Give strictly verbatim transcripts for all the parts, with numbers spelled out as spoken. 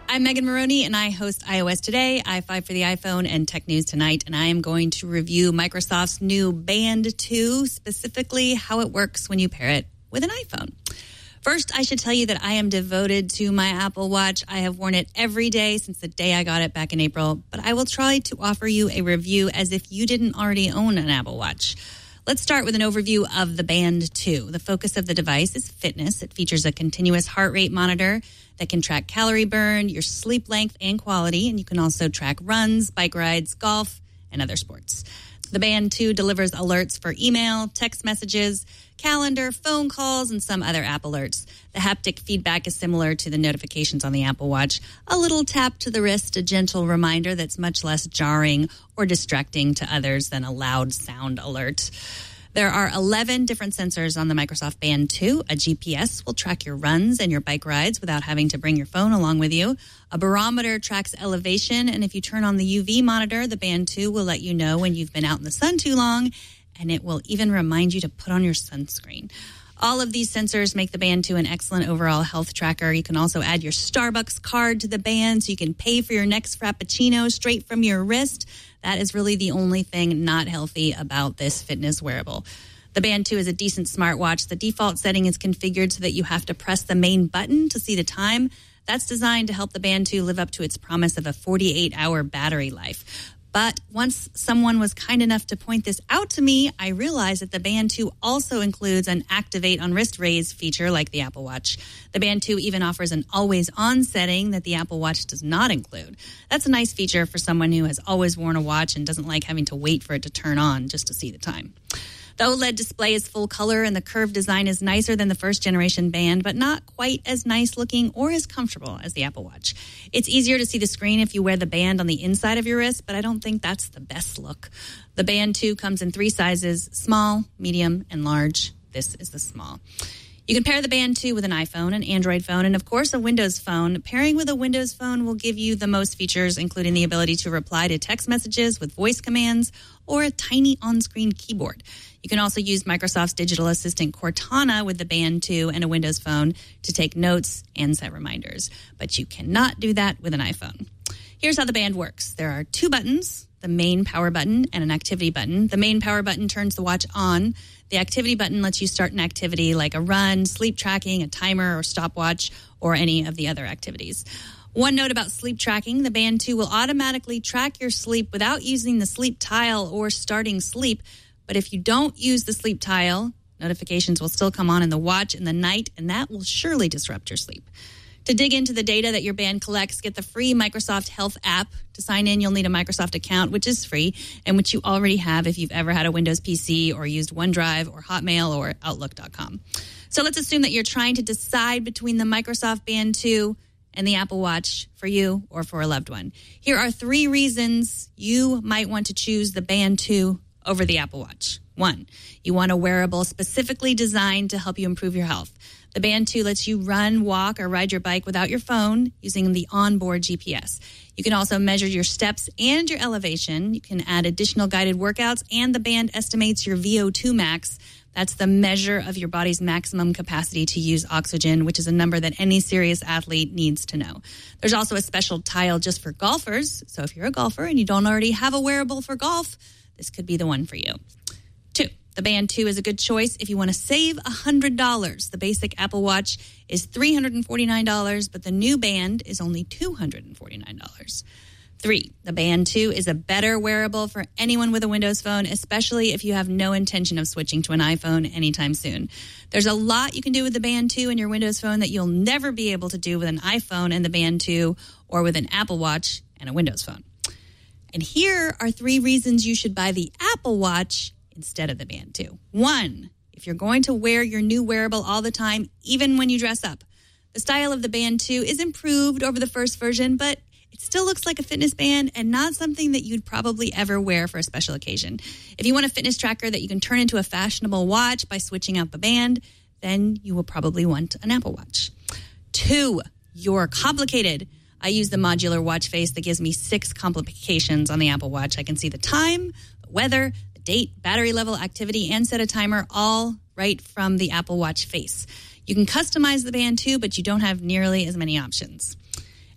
I'm Megan Maroney, and I host iOS Today, i five for the iPhone, and Tech News Tonight. And I am going to review Microsoft's new Band two, specifically how it works when you pair it with an iPhone. First, I should tell you that I am devoted to my Apple Watch. I have worn it every day since the day I got it back in April, but I will try to offer you a review as if you didn't already own an Apple Watch. Let's start with an overview of the Band two. The focus of the device is fitness. It features a continuous heart rate monitor that can track calorie burn, your sleep length and quality, and you can also track runs, bike rides, golf, and other sports. The Band two delivers alerts for email, text messages, calendar, phone calls, and some other app alerts. The haptic feedback is similar to the notifications on the Apple Watch. A little tap to the wrist, a gentle reminder that's much less jarring or distracting to others than a loud sound alert. There are eleven different sensors on the Microsoft Band two. A G P S will track your runs and your bike rides without having to bring your phone along with you. A barometer tracks elevation, and if you turn on the U V monitor, the Band two will let you know when you've been out in the sun too long, and it will even remind you to put on your sunscreen. All of these sensors make the Band two an excellent overall health tracker. You can also add your Starbucks card to the Band so you can pay for your next Frappuccino straight from your wrist. That is really the only thing not healthy about this fitness wearable. The Band two is a decent smartwatch. The default setting is configured so that you have to press the main button to see the time. That's designed to help the Band two live up to its promise of a forty-eight hour battery life. But once someone was kind enough to point this out to me, I realized that the Band two also includes an activate on wrist raise feature like the Apple Watch. The Band two even offers an always-on setting that the Apple Watch does not include. That's a nice feature for someone who has always worn a watch and doesn't like having to wait for it to turn on just to see the time. The OLED display is full color, and the curved design is nicer than the first generation Band, but not quite as nice looking or as comfortable as the Apple Watch. It's easier to see the screen if you wear the Band on the inside of your wrist, but I don't think that's the best look. The Band two comes in three sizes: small, medium, and large. This is the small. You can pair the Band two with an iPhone, an Android phone, and of course a Windows phone. Pairing with a Windows phone will give you the most features, including the ability to reply to text messages with voice commands or a tiny on-screen keyboard. You can also use Microsoft's digital assistant Cortana with the Band two and a Windows phone to take notes and set reminders. But you cannot do that with an iPhone. Here's how the Band works. There are two buttons, the main power button and an activity button. The main power button turns the watch on. The activity button lets you start an activity like a run, sleep tracking, a timer, or stopwatch, or any of the other activities. One note about sleep tracking: the Band two will automatically track your sleep without using the sleep tile or starting sleep. But if you don't use the sleep tile, notifications will still come on in the watch in the night, and that will surely disrupt your sleep. To dig into the data that your Band collects, get the free Microsoft Health app. To sign in, you'll need a Microsoft account, which is free, and which you already have if you've ever had a Windows P C or used OneDrive or Hotmail or Outlook dot com. So let's assume that you're trying to decide between the Microsoft Band two and the Apple Watch for you or for a loved one. Here are three reasons you might want to choose the Band two over the Apple Watch. One, you want a wearable specifically designed to help you improve your health. The Band two lets you run, walk, or ride your bike without your phone using the onboard G P S. You can also measure your steps and your elevation. You can add additional guided workouts, and the Band estimates your V O two max. That's the measure of your body's maximum capacity to use oxygen, which is a number that any serious athlete needs to know. There's also a special tile just for golfers. So if you're a golfer and you don't already have a wearable for golf, this could be the one for you. Two, the Band two is a good choice if you want to save one hundred dollars. The basic Apple Watch is three hundred forty-nine dollars, but the new Band is only two hundred forty-nine dollars. Three, the Band two is a better wearable for anyone with a Windows phone, especially if you have no intention of switching to an iPhone anytime soon. There's a lot you can do with the Band two and your Windows phone that you'll never be able to do with an iPhone and the Band two, or with an Apple Watch and a Windows phone. And here are three reasons you should buy the Apple Watch instead of the Band two. One, if you're going to wear your new wearable all the time, even when you dress up. The style of the Band two is improved over the first version, but it still looks like a fitness band and not something that you'd probably ever wear for a special occasion. If you want a fitness tracker that you can turn into a fashionable watch by switching out the band, then you will probably want an Apple Watch. Two, you're complicated. I use the modular watch face that gives me six complications on the Apple Watch. I can see the time, the weather, the date, battery level, activity, and set a timer all right from the Apple Watch face. You can customize the band too, but you don't have nearly as many options.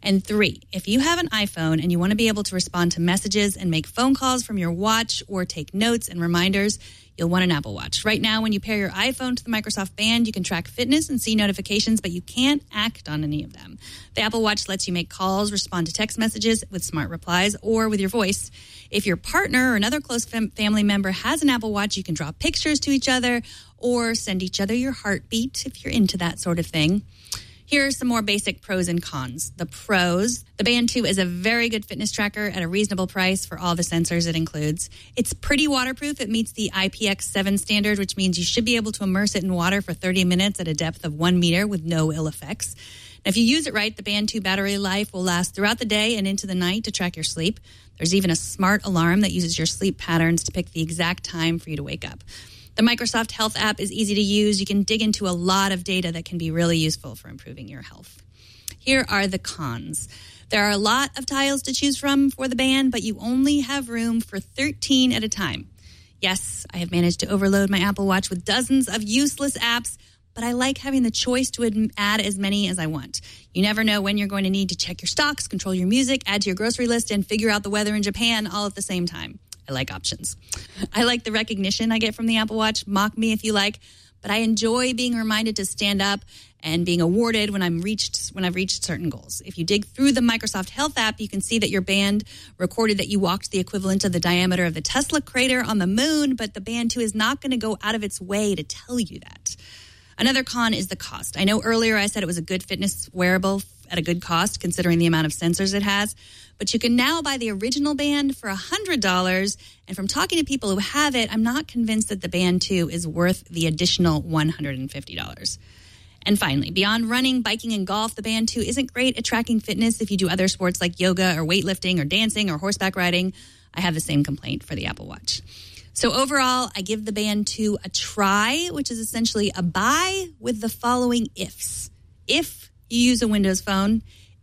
And three, if you have an iPhone and you want to be able to respond to messages and make phone calls from your watch or take notes and reminders, you'll want an Apple Watch. Right now, when you pair your iPhone to the Microsoft Band, you can track fitness and see notifications, but you can't act on any of them. The Apple Watch lets you make calls, respond to text messages with smart replies, or with your voice. If your partner or another close fam- family member has an Apple Watch, you can draw pictures to each other or send each other your heartbeat if you're into that sort of thing. Here are some more basic pros and cons. The pros, the Band two is a very good fitness tracker at a reasonable price for all the sensors it includes. It's pretty waterproof. It meets the I P X seven standard, which means you should be able to immerse it in water for thirty minutes at a depth of one meter with no ill effects. Now, if you use it right, the Band two battery life will last throughout the day and into the night to track your sleep. There's even a smart alarm that uses your sleep patterns to pick the exact time for you to wake up. The Microsoft Health app is easy to use. You can dig into a lot of data that can be really useful for improving your health. Here are the cons. There are a lot of tiles to choose from for the Band, but you only have room for thirteen at a time. Yes, I have managed to overload my Apple Watch with dozens of useless apps, but I like having the choice to add as many as I want. You never know when you're going to need to check your stocks, control your music, add to your grocery list, and figure out the weather in Japan all at the same time. I like options. I like the recognition I get from the Apple Watch. Mock me if you like, but I enjoy being reminded to stand up and being awarded when I'm reached when I've reached certain goals. If you dig through the Microsoft Health app, you can see that your Band recorded that you walked the equivalent of the diameter of the Tesla crater on the moon, but the Band two is not going to go out of its way to tell you that. Another con is the cost. I know earlier I said it was a good fitness wearable at a good cost considering the amount of sensors it has, but you can now buy the original Band for one hundred dollars, and from talking to people who have it, I'm not convinced that the Band two is worth the additional one hundred fifty dollars. And finally, beyond running, biking, and golf, the Band two isn't great at tracking fitness if you do other sports like yoga or weightlifting or dancing or horseback riding. I have the same complaint for the Apple Watch. So overall, I give the Band two a try, which is essentially a buy with the following ifs. If you use a Windows phone,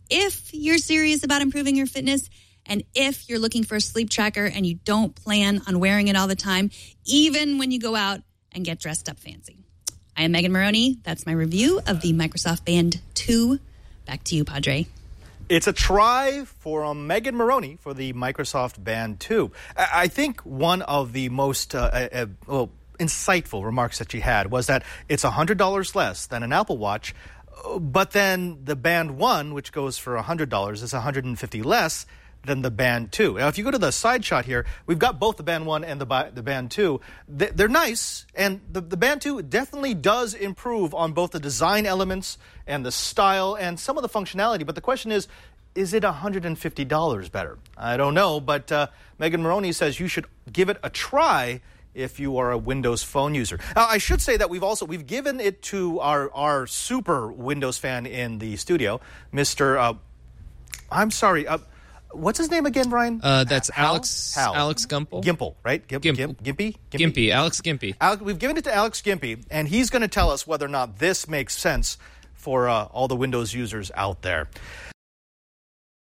if you're serious about improving your fitness, and if you're looking for a sleep tracker and you don't plan on wearing it all the time, even when you go out and get dressed up fancy. I am Megan Maroney. That's my review of the Microsoft Band two. Back to you, Padre. It's a try for um, Megan Maroney for the Microsoft Band two. I, I think one of the most uh, uh, well, insightful remarks that she had was that it's one hundred dollars less than an Apple Watch, but then the Band one, which goes for one hundred dollars, is one hundred fifty dollars less than the Band two. Now, if you go to the side shot here, we've got both the Band one and the, the Band two. They're nice, and the, the Band two definitely does improve on both the design elements and the style and some of the functionality. But the question is, is it one hundred fifty dollars better? I don't know, but uh, Megan Maroney says you should give it a try if you are a Windows Phone user. Now, I should say that we've also we've given it to our, our super Windows fan in the studio, Mister Uh, I'm sorry, uh, what's his name again, Brian? Uh, that's Hal? Alex Hal. Alex Gumpel. Gimple, right? Gimp, Gimp. Gimp, Gimpy? Gimpy, Alex Gimpy. Alex, we've given it to Alex Gimpy, and he's going to tell us whether or not this makes sense for uh, all the Windows users out there.